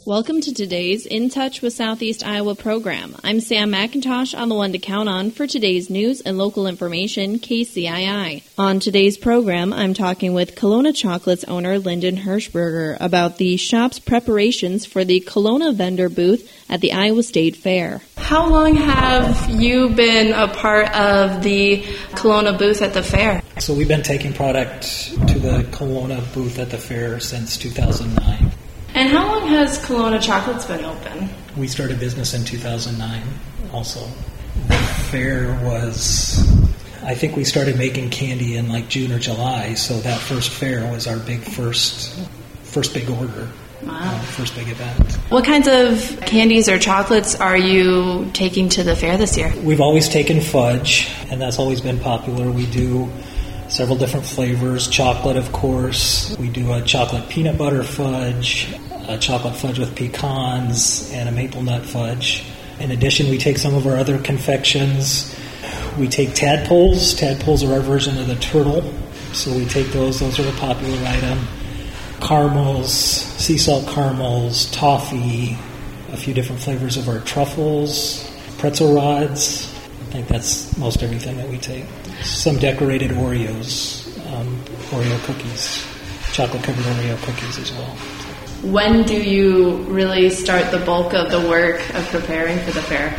Welcome to today's In Touch with Southeast Iowa program. I'm Sam McIntosh on the one to count on for today's news and local information, KCII. On today's program, I'm talking with Kelowna Chocolates owner Lyndon Hirschberger about the shop's preparations for the Kelowna vendor booth at the Iowa State Fair. How long have you been a part of the Kelowna booth at the fair? So we've been taking product to the Kelowna booth at the fair since 2009. And how long has Kelowna Chocolates been open? We started business in 2009 also. The fair was, I think we started making candy in like June or July, so that first fair was our first big order. Wow. First big event. What kinds of candies or chocolates are you taking to the fair this year? We've always taken fudge, and that's always been popular. We do several different flavors. Chocolate, of course. We do a chocolate peanut butter fudge, a chocolate fudge with pecans, and a maple nut fudge. In addition, we take some of our other confections. We take tadpoles. Tadpoles are our version of the turtle. So we take those. Those are a popular item. Caramels, sea salt caramels, toffee, a few different flavors of our truffles, pretzel rods. I think that's most everything that we take. Some decorated Oreos, Oreo cookies, chocolate-covered Oreo cookies as well. When do you really start the bulk of the work of preparing for the fair?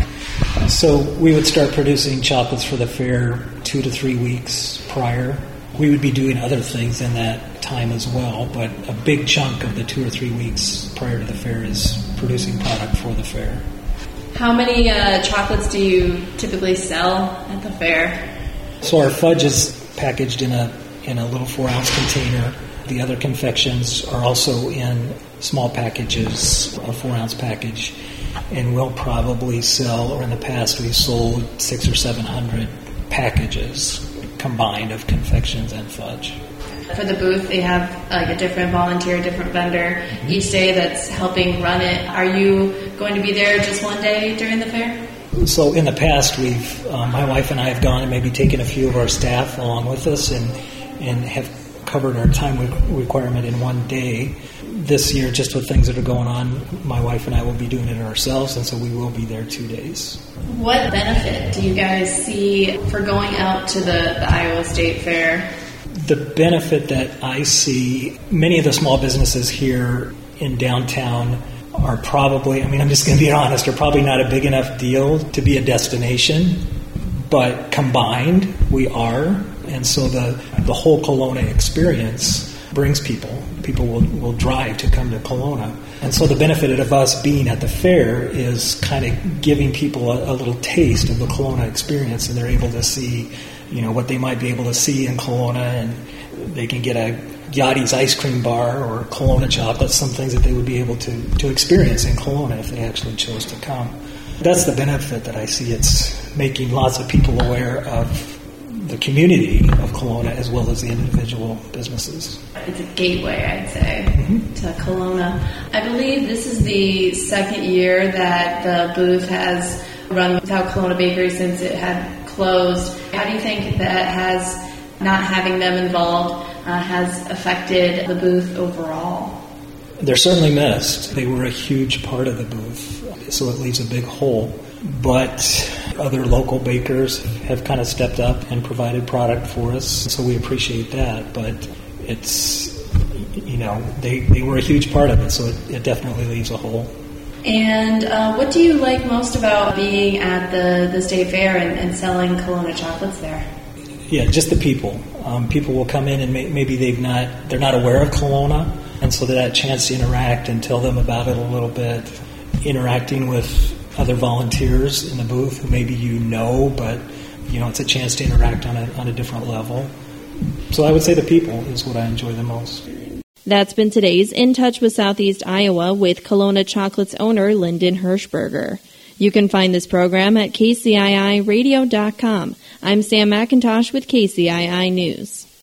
So we would start producing chocolates for the fair 2 to 3 weeks prior. We would be doing other things in that time as well, but a big chunk of the 2 or 3 weeks prior to the fair is producing product for the fair. How many chocolates do you typically sell at the fair? So our fudge is packaged in a little 4-ounce container. The other confections are also in small packages, a 4-ounce package, and we'll probably sell, or in the past we've sold 600 or 700 packages combined of confections and fudge. For the booth, they have like a different volunteer, different vendor each day that's helping run it. Are you going to be there just one day during the fair? So in the past, my wife and I have gone and maybe taken a few of our staff along with us and have covered our time requirement in one day. This year, just with things that are going on, my wife and I will be doing it ourselves, and so we will be there 2 days. What benefit do you guys see for going out to the Iowa State Fair? The benefit that I see, many of the small businesses here in downtown are probably, I'm just going to be honest, are probably not a big enough deal to be a destination, but combined, we are. And so the whole Kelowna experience brings people. People will drive to come to Kelowna. And so the benefit of us being at the fair is kind of giving people a little taste of the Kelowna experience, and they're able to see, what they might be able to see in Kelowna, and they can get a Yachty's ice cream bar or Kelowna chocolate, some things that they would be able to experience in Kelowna if they actually chose to come. That's the benefit that I see. It's making lots of people aware of the community of Kelowna as well as the individual businesses. It's a gateway, I'd say, to Kelowna. I believe this is the second year that the booth has run without Kelowna Bakery since it had closed. How do you think that has, not having them involved, has affected the booth overall? They're certainly missed. They were a huge part of the booth, so it leaves a big hole. But other local bakers have kind of stepped up and provided product for us, so we appreciate that. But it's, they were a huge part of it, so it definitely leaves a hole. And what do you like most about being at the State Fair and selling Kelowna chocolates there? Yeah, just the people. People will come in and maybe they're not aware of Kelowna, and so that chance to interact and tell them about it a little bit, interacting with other volunteers in the booth who maybe but it's a chance to interact on a different level. So I would say the people is what I enjoy the most. That's been today's In Touch with Southeast Iowa with Kelowna Chocolates owner Lyndon Hirschberger. You can find this program at kciiradio.com. I'm Sam McIntosh with KCII News.